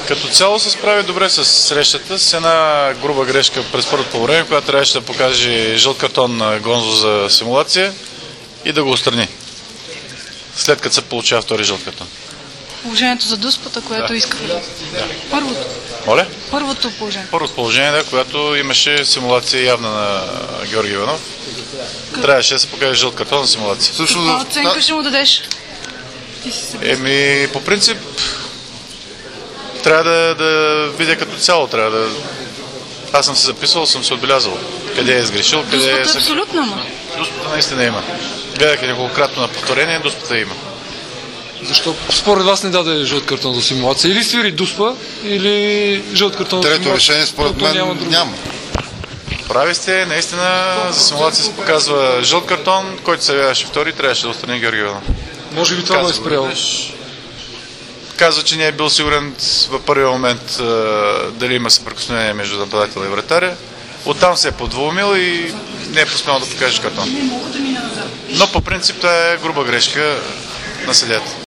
Като цяло се справи добре с срещата, с една груба грешка през първото по време, която трябваше да покаже жълт картон на Гонзо за симулация и да го отстрани, след като се получава втори жълт картон. Положението за дуспата, което искахме. Първото. Моля? Първото положение. Първото положение, да, когато имаше симулация явна на Георги Иванов. Трябваше да се покаже жълт картон на симулация. Каква оценка ще му дадеш? По принцип, трябва да видя като цяло. Аз съм се записал, съм се отбелязал. Къде е сгрешил, къде е... Дуспата абсолютно има. Дуспата наистина има. Гледах неколкократно на повторение, дуспата има. Защо според вас не даде жълт картон за симулация? Или свири дуспа, или жълт картон за симулация? Трето решение според мен няма. Прави сте, наистина за симулация се показва жълт картон, който се явяваше втори, трябваше да отстрани Георги Иванов. Може би това го е спрял. Казва, че не е бил сигурен в първия момент дали има съприкосновение между нападателя и вратаря. Оттам се е подволмил и не е посмял да покаже картон. Но по принцип това е груба грешка на съдията.